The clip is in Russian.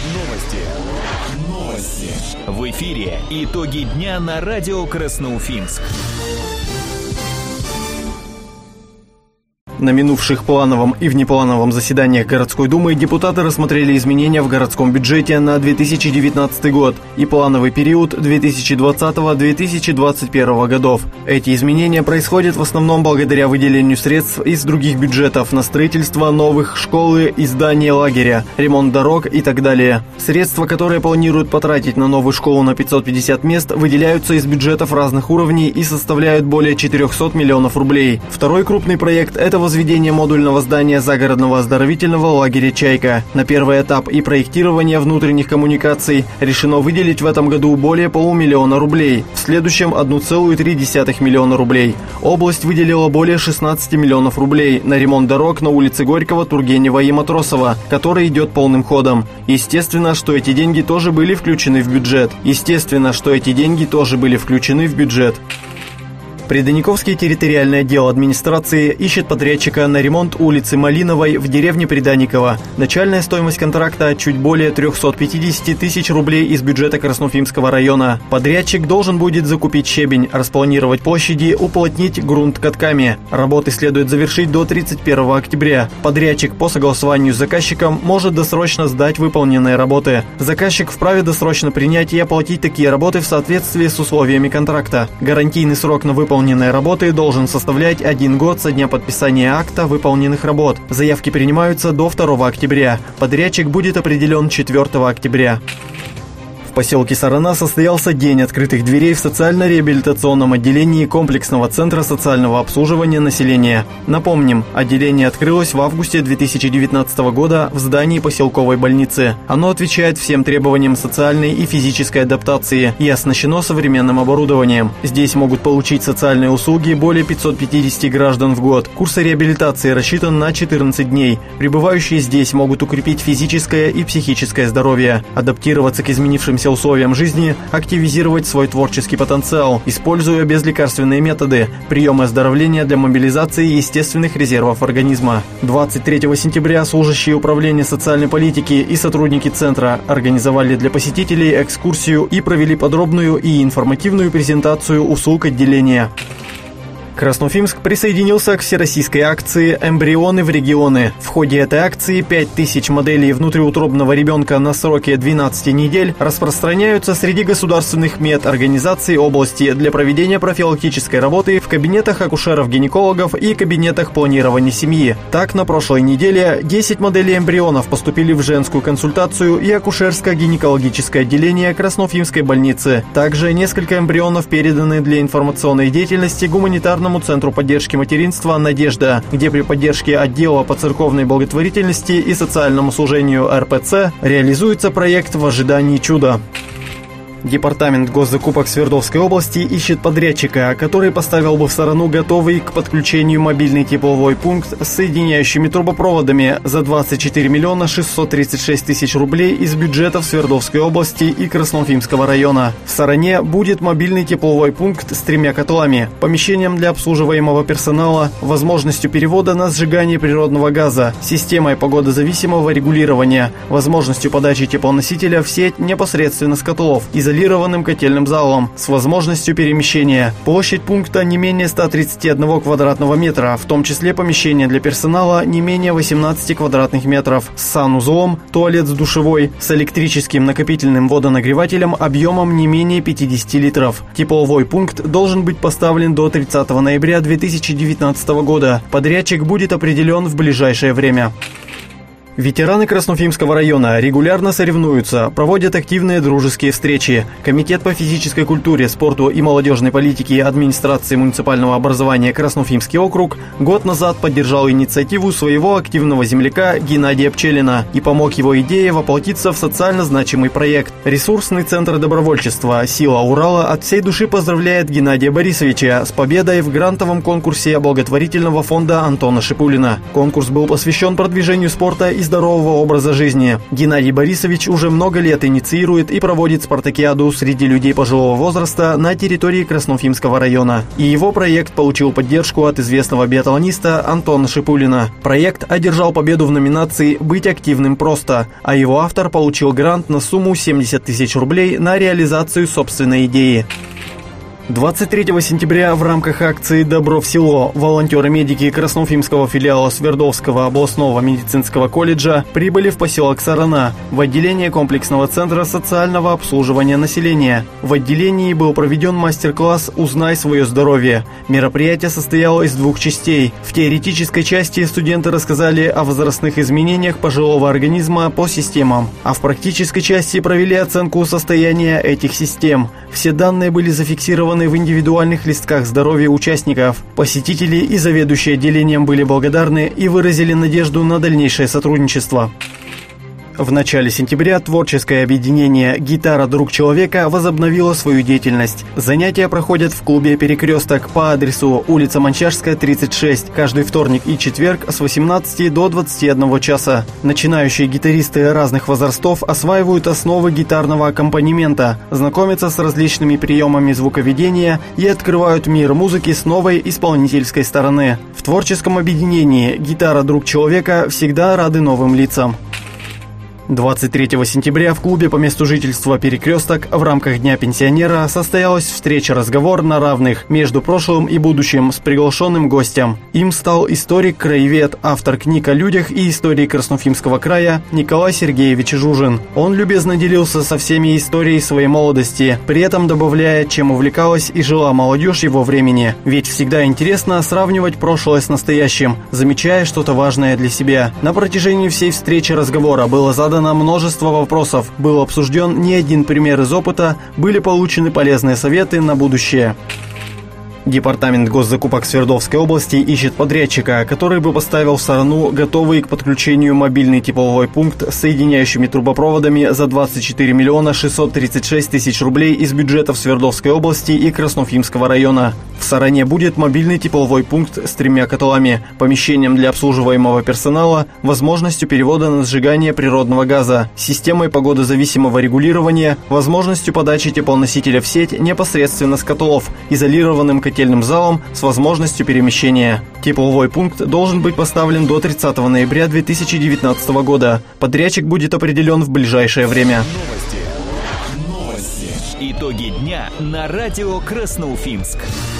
Новости. В эфире итоги дня на радио Красноуфимск. На минувших плановом и внеплановом заседаниях городской думы депутаты рассмотрели изменения в городском бюджете на 2019 год и плановый период 2020-2021 годов. Эти изменения происходят в основном благодаря выделению средств из других бюджетов на строительство новых школы и здания лагеря, ремонт дорог и так далее. Средства, которые планируют потратить на новую школу на 550 мест, выделяются из бюджетов разных уровней и составляют более 400 миллионов рублей. Второй крупный проект – это возведение модульного здания загородного оздоровительного лагеря «Чайка». На первый этап и проектирование внутренних коммуникаций решено выделить в этом году более 500 000 рублей, в следующем 1,3 миллиона рублей. Область выделила более 16 миллионов рублей на ремонт дорог на улице Горького, Тургенева и Матросова, который идет полным ходом. Естественно, что эти деньги тоже были включены в бюджет. Придоньяковский территориальный отдел администрации ищет подрядчика на ремонт улицы Малиновой в деревне Приданиково. Начальная стоимость контракта чуть более 350 тысяч рублей из бюджета Красноуфимского района. Подрядчик должен будет закупить щебень, распланировать площади, уплотнить грунт катками. Работы следует завершить до 31 октября. Подрядчик по согласованию с заказчиком может досрочно сдать выполненные работы. Заказчик вправе досрочно принять и оплатить такие работы в соответствии с условиями контракта. Гарантийный срок на выполнение работы должен составлять 1 год со дня подписания акта выполненных работ. Заявки принимаются до 2 октября. Подрядчик будет определен 4 октября. В поселке Сарана состоялся День открытых дверей в социально-реабилитационном отделении комплексного центра социального обслуживания населения. Напомним, отделение открылось в августе 2019 года в здании поселковой больницы. Оно отвечает всем требованиям социальной и физической адаптации и оснащено современным оборудованием. Здесь могут получить социальные услуги более 550 граждан в год. Курс реабилитации рассчитан на 14 дней. Прибывающие здесь могут укрепить физическое и психическое здоровье, адаптироваться к изменившимся условиям жизни, активизировать свой творческий потенциал, используя безлекарственные методы, приемы оздоровления для мобилизации естественных резервов организма. 23 сентября служащие управления социальной политики и сотрудники центра организовали для посетителей экскурсию и провели подробную и информативную презентацию услуг отделения. Красноуфимск присоединился к всероссийской акции «Эмбрионы в регионы». В ходе этой акции 5000 моделей внутриутробного ребенка на сроке 12 недель распространяются среди государственных медорганизаций области для проведения профилактической работы в кабинетах акушеров-гинекологов и кабинетах планирования семьи. Так, на прошлой неделе 10 моделей эмбрионов поступили в женскую консультацию и акушерско-гинекологическое отделение Красноуфимской больницы. Также несколько эмбрионов переданы для информационной деятельности гуманитарному Центру поддержки материнства «Надежда», где при поддержке отдела по церковной благотворительности и социальному служению РПЦ реализуется проект «В ожидании чуда». Департамент госзакупок Свердловской области ищет подрядчика, который поставил бы в Сарану готовый к подключению мобильный тепловой пункт с соединяющими трубопроводами за 24 636 000 рублей из бюджетов Свердловской области и Красноуфимского района. В Саране будет мобильный тепловой пункт с 3 котлами, помещением для обслуживаемого персонала, возможностью перевода на сжигание природного газа, системой погодозависимого регулирования, возможностью подачи теплоносителя в сеть непосредственно с котлов, изолированным котельным залом с возможностью перемещения. Площадь пункта не менее 131 квадратного метра, в том числе помещение для персонала не менее 18 квадратных метров, с санузлом, туалет с душевой, с электрическим накопительным водонагревателем объемом не менее 50 литров. Тепловой пункт должен быть поставлен до 30 ноября 2019 года. Подрядчик будет определен в ближайшее время. Ветераны Красноуфимского района регулярно соревнуются, проводят активные дружеские встречи. Комитет по физической культуре, спорту и молодежной политике администрации муниципального образования Красноуфимский округ год назад поддержал инициативу своего активного земляка Геннадия Пчелина и помог его идее воплотиться в социально значимый проект. Ресурсный центр добровольчества «Сила Урала» от всей души поздравляет Геннадия Борисовича с победой в грантовом конкурсе благотворительного фонда Антона Шипулина. Конкурс был посвящен продвижению спорта и здорового образа жизни. Геннадий Борисович уже много лет инициирует и проводит спартакиаду среди людей пожилого возраста на территории Красноуфимского района. И его проект получил поддержку от известного биатлониста Антона Шипулина. Проект одержал победу в номинации «Быть активным просто», а его автор получил грант на сумму 70 тысяч рублей на реализацию собственной идеи. 23 сентября в рамках акции «Добро в село» волонтеры-медики Красноуфимского филиала Свердловского областного медицинского колледжа прибыли в поселок Сарана в отделение комплексного центра социального обслуживания населения. В отделении был проведен мастер-класс «Узнай свое здоровье». Мероприятие состояло из двух частей. В теоретической части студенты рассказали о возрастных изменениях пожилого организма по системам, а в практической части провели оценку состояния этих систем. Все данные были зафиксированы в индивидуальных листках здоровья участников. Посетители и заведующие отделением были благодарны и выразили надежду на дальнейшее сотрудничество. В начале сентября творческое объединение «Гитара. Друг человека» возобновило свою деятельность. Занятия проходят в клубе «Перекресток» по адресу улица Манчарская, 36, каждый вторник и четверг с 18 до 21 часа. Начинающие гитаристы разных возрастов осваивают основы гитарного аккомпанемента, знакомятся с различными приемами звуковедения и открывают мир музыки с новой исполнительской стороны. В творческом объединении «Гитара. Друг человека» всегда рады новым лицам. 23 сентября в клубе по месту жительства «Перекресток» в рамках Дня пенсионера состоялась встреча-разговор на равных между прошлым и будущим с приглашенным гостем. Им стал историк-краевед, автор книг о людях и истории Красноуфимского края Николай Сергеевич Жужин. Он любезно делился со всеми историей своей молодости, при этом добавляя, чем увлекалась и жила молодежь его времени. Ведь всегда интересно сравнивать прошлое с настоящим, замечая что-то важное для себя. На протяжении всей встречи-разговора было задано множество вопросов, был обсужден не один пример из опыта, были получены полезные советы на будущее. Департамент госзакупок Свердловской области ищет подрядчика, который бы поставил в Сарану готовый к подключению мобильный тепловой пункт с соединяющими трубопроводами за 24 миллиона 636 тысяч рублей из бюджетов Свердловской области и Красноуфимского района. В Саране будет мобильный тепловой пункт с 3 котлами, помещением для обслуживаемого персонала, возможностью перевода на сжигание природного газа, системой погодозависимого регулирования, возможностью подачи теплоносителя в сеть непосредственно с котлов, изолированным котельным залом с возможностью перемещения. Тепловой пункт должен быть поставлен до 30 ноября 2019 года. Подрядчик будет определен в ближайшее время. Новости. Итоги дня на радио Красноуфимск.